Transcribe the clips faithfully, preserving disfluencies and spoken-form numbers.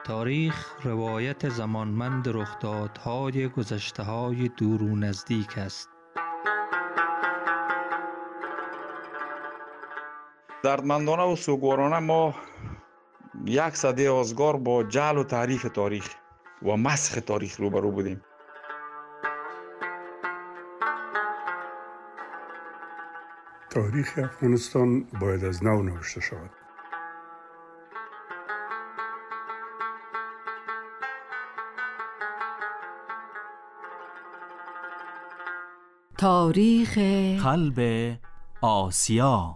تاریخ روایت زمانمند رخدادهای گذشته‌های دور و نزدیک است. دردمندانه و سوگوارانه ما یک سده آزگار با جعل و تحریف تاریخ و مسخ تاریخ روبرو بودیم. تاریخ افغانستان باید از نو نوشته شود. تاریخ قلب آسیا.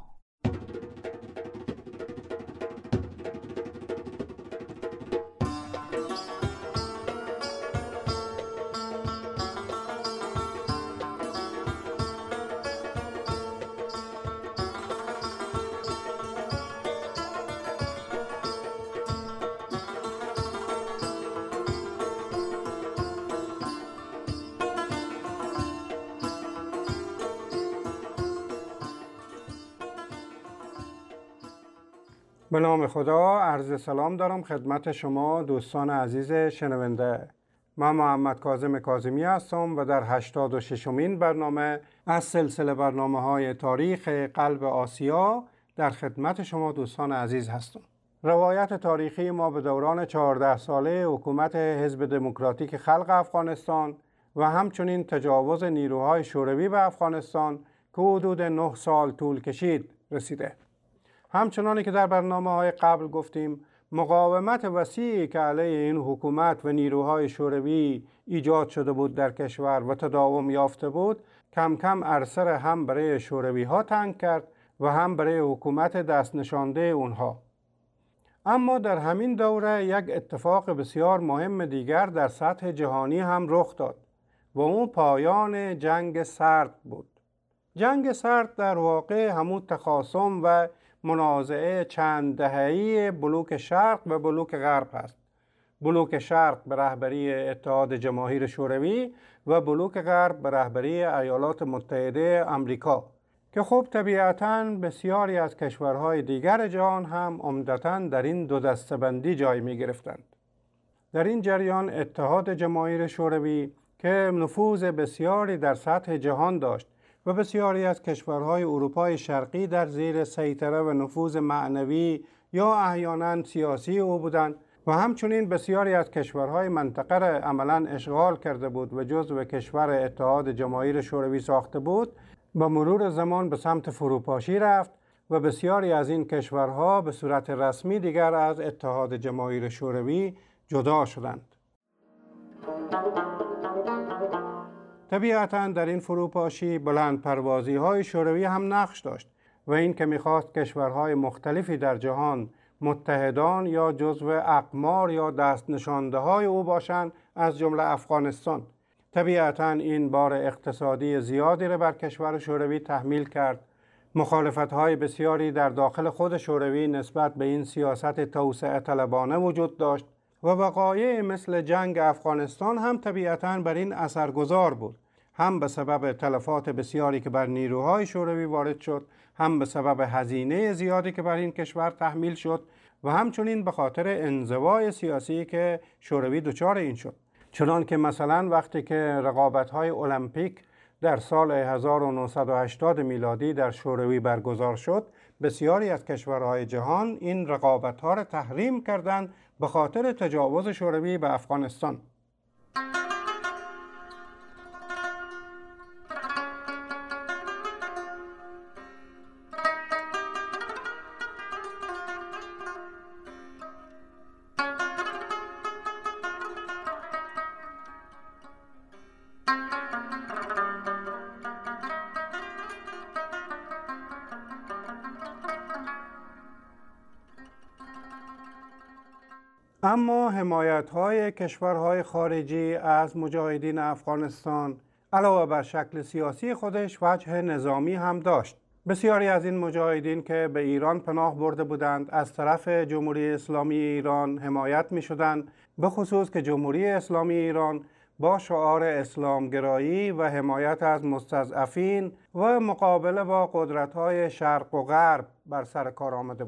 به نام خدا، عرض سلام دارم خدمت شما دوستان عزیز شنونده. من محمد کاظم کاظمی هستم و در هشتاد و ششمین برنامه از سلسله برنامه های تاریخ قلب آسیا در خدمت شما دوستان عزیز هستم. روایت تاریخی ما به دوران چهارده ساله حکومت حزب دموکراتیک خلق افغانستان و همچنین تجاوز نیروهای شوروی به افغانستان که حدود نه سال طول کشید رسیده. همچنانی که در برنامه‌های قبل گفتیم، مقاومت وسیعی که علیه این حکومت و نیروهای شوروی ایجاد شده بود در کشور و تداوم یافته بود، کم کم عرصه هم برای شوروی ها تنگ کرد و هم برای حکومت دست نشانده اونها. اما در همین دوره یک اتفاق بسیار مهم دیگر در سطح جهانی هم رخ داد و اون پایان جنگ سرد بود. جنگ سرد در واقع همون تخاصم و منازعه چند دهه‌ای بلوک شرق و بلوک غرب است. بلوک شرق به رهبری اتحاد جماهیر شوروی و بلوک غرب به رهبری ایالات متحده آمریکا که خب طبیعتاً بسیاری از کشورهای دیگر جهان هم عمدتاً در این دو دسته‌بندی جای می گرفتند. در این جریان اتحاد جماهیر شوروی که نفوذ بسیاری در سطح جهان داشت و بسیاری از کشورهای اروپای شرقی در زیر سیطره و نفوذ معنوی یا احیانا سیاسی او بودند و همچنین بسیاری از کشورهای منطقه را عملاً اشغال کرده بود و جزو کشور اتحاد جماهیر شوروی ساخته بود، با مرور زمان به سمت فروپاشی رفت و بسیاری از این کشورها به صورت رسمی دیگر از اتحاد جماهیر شوروی جدا شدند. طبیعتاً در این فروپاشی بلند پروازی های شوروی هم نقش داشت و این که میخواست کشورهای مختلفی در جهان متحدان یا جزو اقمار یا دست نشانده های او باشند، از جمله افغانستان. طبیعتاً این بار اقتصادی زیادی را بر کشور شوروی تحمیل کرد. مخالفت های بسیاری در داخل خود شوروی نسبت به این سیاست توسعه طلبانه وجود داشت و وقایع مثل جنگ افغانستان هم طبیعتاً بر این اثرگذار بود، هم به سبب تلفات بسیاری که بر نیروهای شوروی وارد شد، هم به سبب هزینه زیادی که بر این کشور تحمیل شد و همچنین به خاطر انزوای سیاسی که شوروی دچار این شد. چنان که مثلا وقتی که رقابت‌های المپیک در سال هزار و نهصد و هشتاد میلادی در شوروی برگزار شد، بسیاری از کشورهای جهان این رقابت‌ها را تحریم کردند به خاطر تجاوز شوروی به افغانستان. اما حمایت‌های کشورهای خارجی از مجاهدین افغانستان علاوه بر شکل سیاسی خودش وجه نظامی هم داشت. بسیاری از این مجاهدین که به ایران پناه برده بودند از طرف جمهوری اسلامی ایران حمایت می‌شدند، به خصوص که جمهوری اسلامی ایران با شعار اسلامگرایی و حمایت از مستضعفین و مقابله با قدرت‌های شرق و غرب بر سر کار آمده بود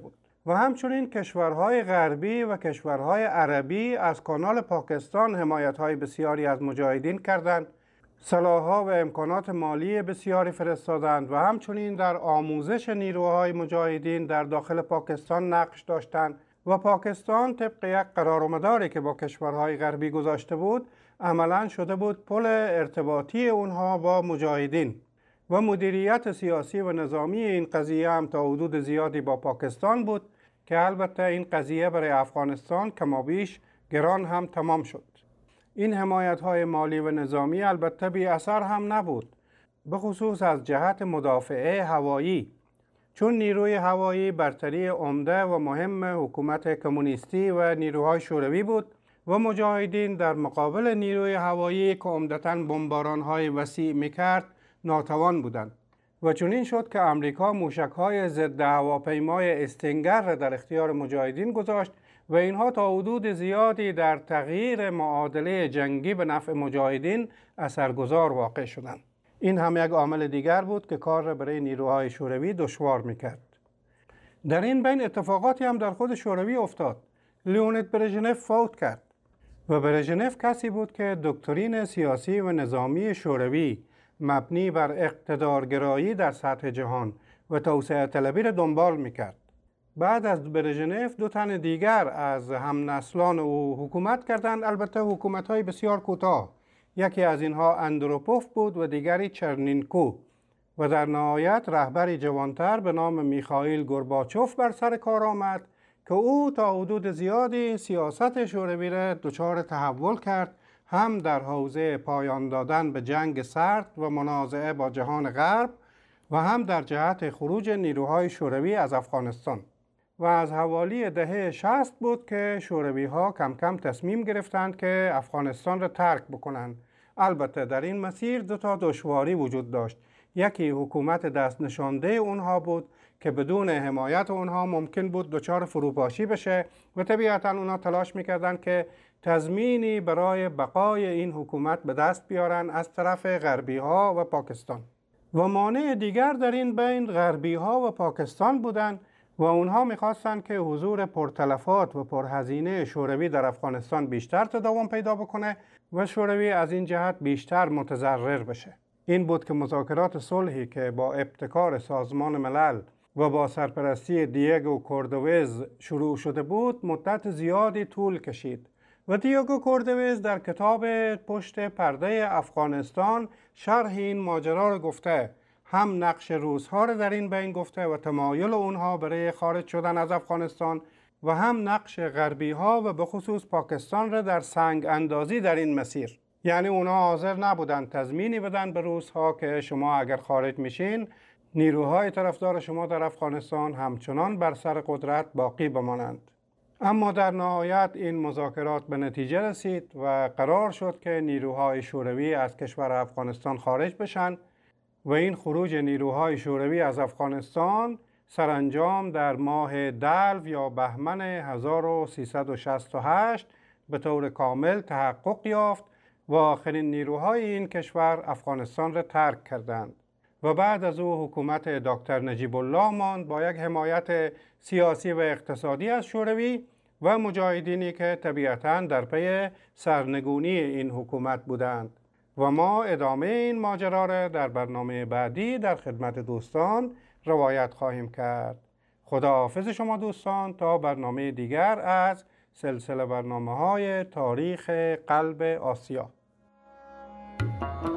و همچنین کشورهای غربی و کشورهای عربی از کانال پاکستان حمایت‌های بسیاری از مجاهدین کردند، سلاح‌ها و امکانات مالی بسیاری فرستادند و همچنین در آموزش نیروهای مجاهدین در داخل پاکستان نقش داشتند و پاکستان طبق یک قرارمداری که با کشورهای غربی گذاشته بود عملاً شده بود پل ارتباطی اونها با مجاهدین و مدیریت سیاسی و نظامی این قضیه هم تا حدود زیادی با پاکستان بود که البته این قضیه برای افغانستان کمابیش گران هم تمام شد. این حمایت‌های مالی و نظامی البته بی اثر هم نبود، به خصوص از جهت مدافعه هوایی، چون نیروی هوایی برتری عمده و مهم حکومت کمونیستی و نیروهای شوروی بود و مجاهدین در مقابل نیروی هوایی که عمدتاً بمباران‌های وسیع می‌کرد ناتوان بودند و چنین شد که امریکا موشک‌های ضد هواپیمای استینگر را در اختیار مجاهدین گذاشت و اینها تا حدود زیادی در تغییر معادله جنگی به نفع مجاهدین اثرگذار واقع شدند. این هم یک عامل دیگر بود که کار را برای نیروهای شوروی دشوار میکرد. در این بین اتفاقاتی هم در خود شوروی افتاد. لیونید برژنف فوت کرد و برژنف کسی بود که دکترین سیاسی و نظامی شوروی مبنی بر اقتدارگرایی در سطح جهان و توسعه طلبی را دنبال میکرد. بعد از برژنف دو تن دیگر از هم نسلان او حکومت کردند، البته حکومت‌های بسیار کوتاه. یکی از اینها اندروپوف بود و دیگری چرنینکو و در نهایت رهبری جوانتر به نام میخائیل گورباچوف بر سر کار آمد که او تا حدود زیادی سیاست شوروی را دچار تحول کرد، هم در حوزه پایان دادن به جنگ سرد و منازعه با جهان غرب و هم در جهت خروج نیروهای شوروی از افغانستان. و از حوالی دهه شصت بود که شوروی ها کم کم تصمیم گرفتند که افغانستان را ترک بکنند. البته در این مسیر دو تا دشواری وجود داشت. یکی حکومت دست نشانده اونها بود که بدون حمایت اونها ممکن بود دچار فروپاشی بشه و طبیعتاً اونها تلاش میکردند که تضمینی برای بقای این حکومت به دست بیارن از طرف غربی ها و پاکستان. و مانع دیگر در این بین غربی ها و پاکستان بودند و اونها میخواستند که حضور پرتلفات و پرهزینه شوروی در افغانستان بیشتر تداوم پیدا بکنه و شوروی از این جهت بیشتر متضرر بشه. این بود که مذاکرات صلحی که با ابتکار سازمان ملل و با سرپرستی دیگو کوردویز شروع شده بود مدت زیادی طول کشید و دیگو کوردویز در کتاب پشت پرده افغانستان شرح این ماجرا را گفته، هم نقش روس‌ها را در این بین گفته و تمایل اونها برای خارج شدن از افغانستان و هم نقش غربی‌ها و به خصوص پاکستان را در سنگ اندازی در این مسیر. یعنی اونها حاضر نبودن تضمینی بدن به روس‌ها که شما اگر خارج میشین نیروهای طرفدار شما در افغانستان همچنان بر سر قدرت باقی بمانند. اما در نهایت این مذاکرات به نتیجه رسید و قرار شد که نیروهای شوروی از کشور افغانستان خارج بشن و این خروج نیروهای شوروی از افغانستان سرانجام در ماه دلو یا بهمن هزار و سیصد و شصت و هشت به طور کامل تحقق یافت و آخرین نیروهای این کشور افغانستان را ترک کردند و بعد از او حکومت دکتر نجیب الله ماند با یک حمایت سیاسی و اقتصادی از شوروی و مجاهدینی که طبیعتاً در پی سرنگونی این حکومت بودند. و ما ادامه این ماجرا را در برنامه بعدی در خدمت دوستان روایت خواهیم کرد. خداحافظ شما دوستان تا برنامه دیگر از سلسله برنامه‌های تاریخ قلب آسیا.